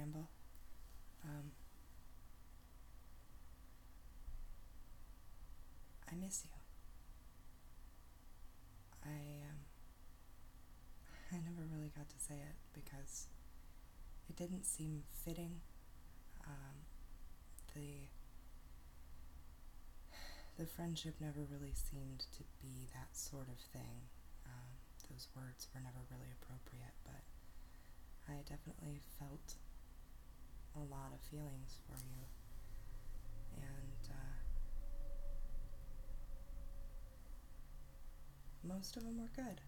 ramble. I miss you. I never really got to say it because it didn't seem fitting. The friendship never really seemed to be that sort of thing. Those words were never really appropriate, but I definitely felt a lot of feelings for you, and most of them were good.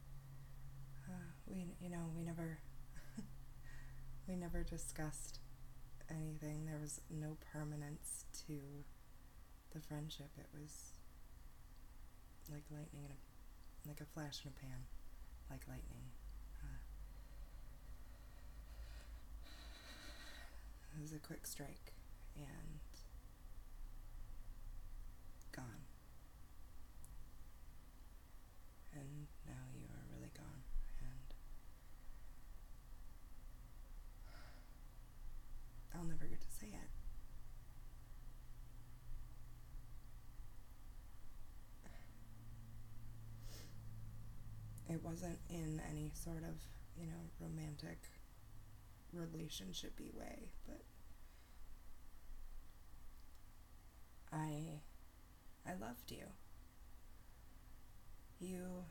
We never discussed anything. There was no permanence to the friendship. It was like lightning like a flash in a pan, like lightning. It was a quick strike and gone. And now you are really gone. And I'll never get to say it. It wasn't in any sort of, romantic relationship-y way, but I loved you. You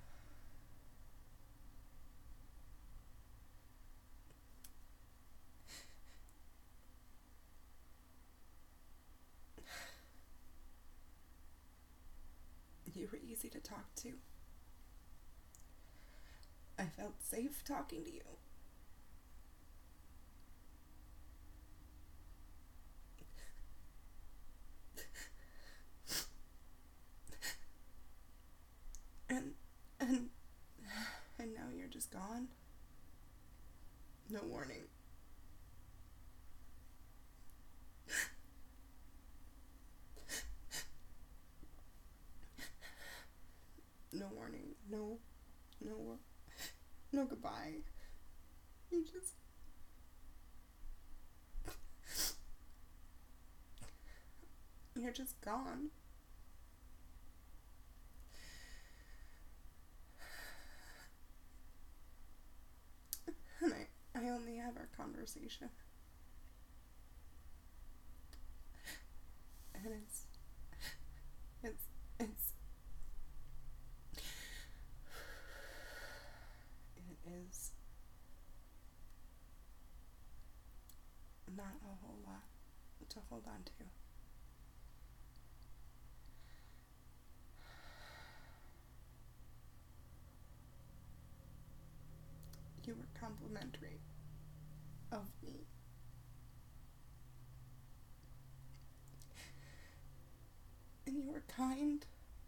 were easy to talk to. I felt safe talking to you. And now you're just gone. No warning. No warning. No goodbye. You're just gone. And I only have our conversation. And it is not a whole lot to hold on to. You were complimentary of me. And you were kind.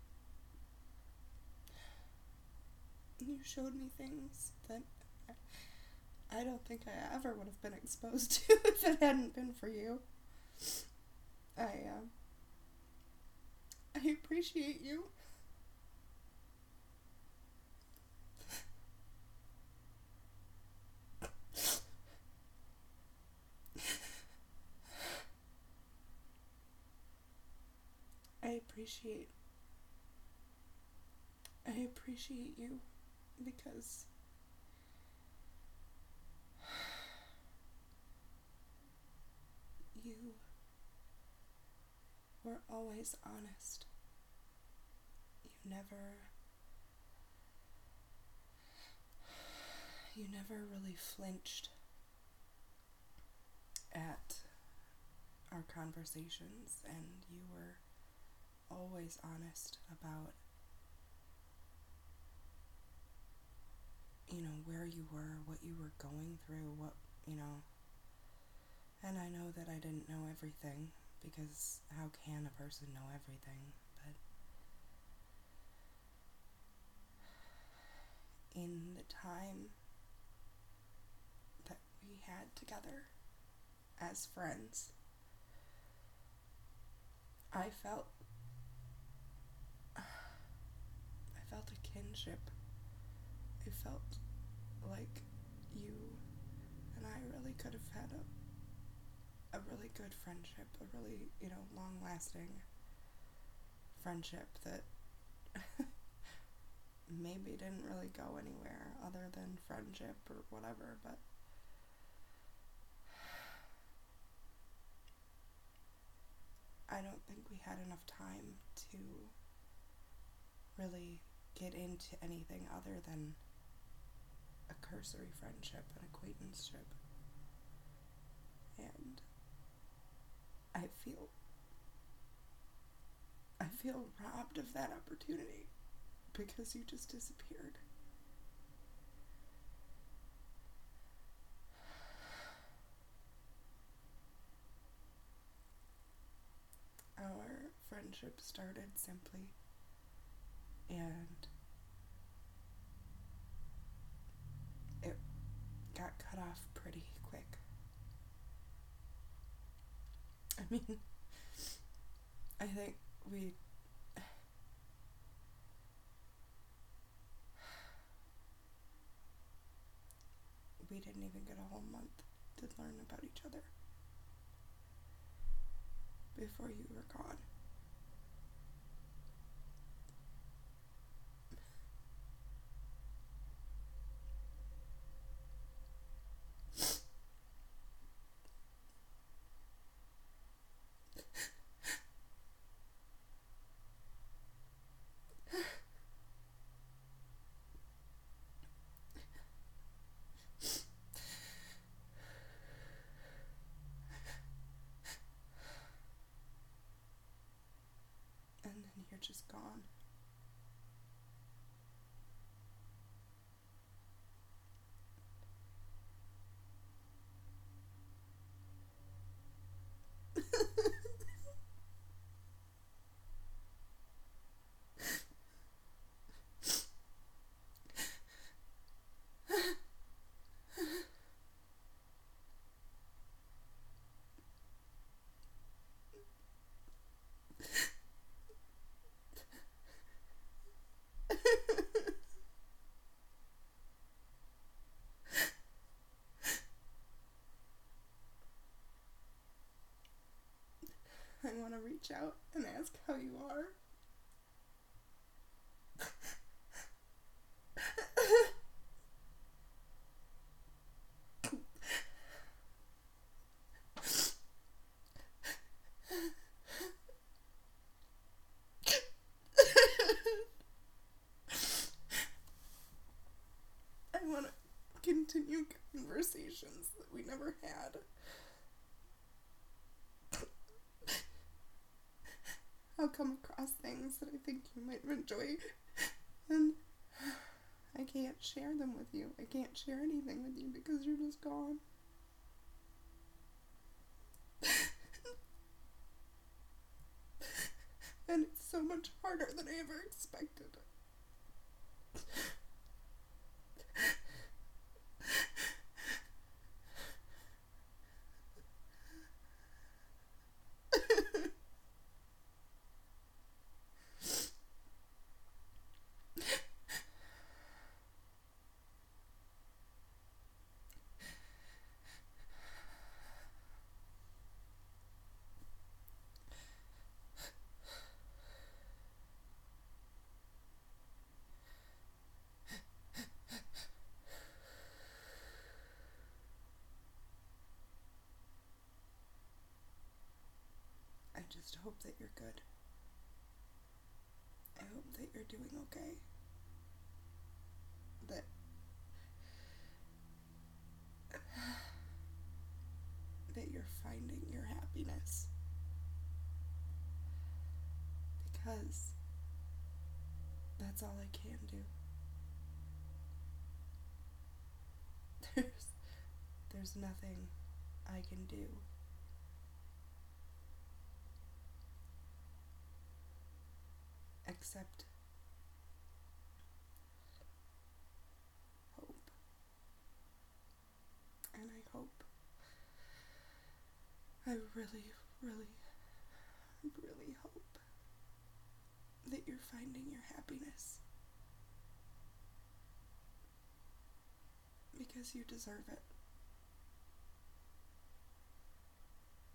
And you showed me things that I don't think I ever would have been exposed to if it hadn't been for you. I appreciate you. I appreciate you because you were always honest. You never really flinched at our conversations, and you were always honest about where you were, what you were going through, and I know that I didn't know everything, because how can a person know everything? But in the time that we had together as friends, I felt a kinship. I felt like you and I really could have had a really good friendship, a really, long-lasting friendship that maybe didn't really go anywhere other than friendship or whatever, but I don't think we had enough time to really get into anything other than a cursory friendship, an acquaintanceship. And I feel robbed of that opportunity because you just disappeared. Our friendship started simply, and it got cut off pretty quick. I mean, I think we didn't even get a whole month to learn about each other before you were gone. And then you're just gone. I want to reach out and ask how you are. I want to continue conversations that we never had. I'll come across things that I think you might enjoy, and I can't share them with you. I can't share anything with you because you're just gone. And it's so much harder than I ever expected. I just hope that you're good. I hope that you're doing okay. That you're finding your happiness. Because that's all I can do. There's nothing I can do except hope. And I hope, I really, really, really hope that you're finding your happiness. Because you deserve it.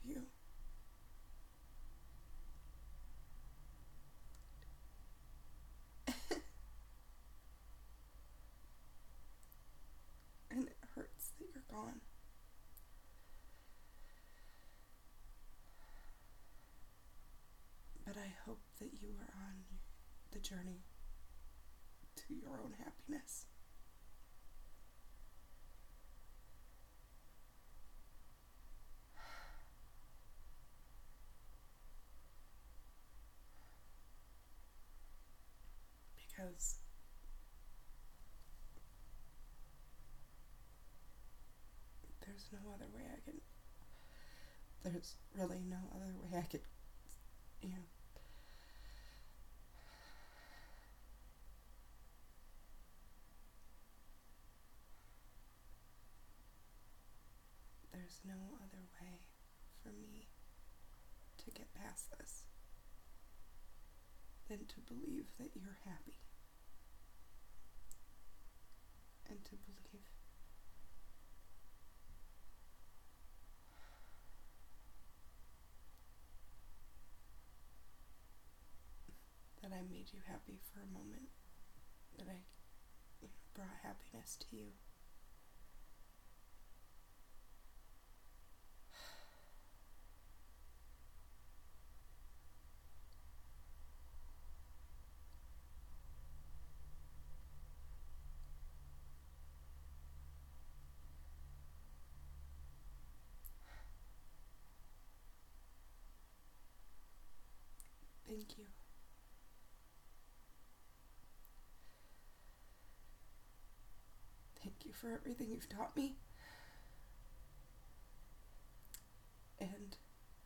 you. And it hurts that you're gone. But I hope that you are on the journey to your own happiness. Because there's no other way I can, there's really no other way I could, you know, there's no other way for me to get past this than to believe that you're happy. And to believe that I made you happy for a moment, that I, brought happiness to you. Thank you. Thank you for everything you've taught me. And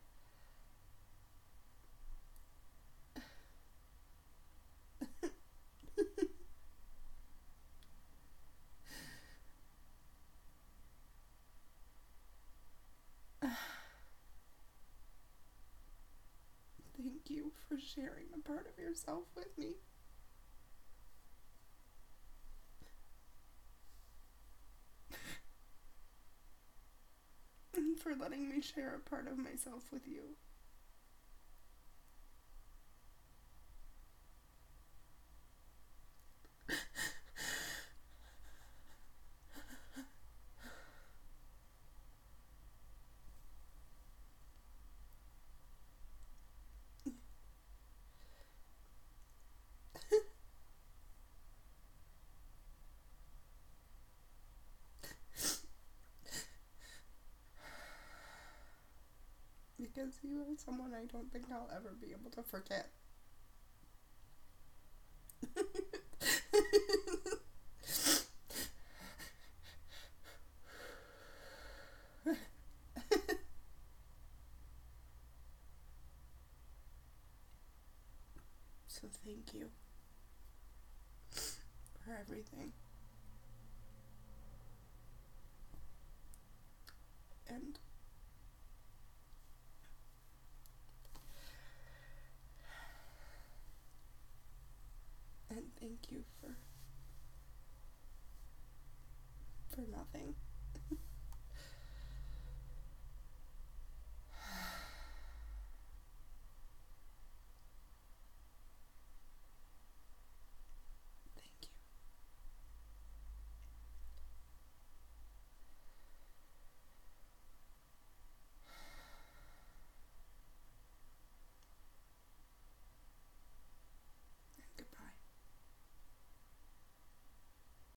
thank you for sharing a part of yourself with me. And for letting me share a part of myself with you. Because you are someone I don't think I'll ever be able to forget. So thank you for everything. And thank you for nothing.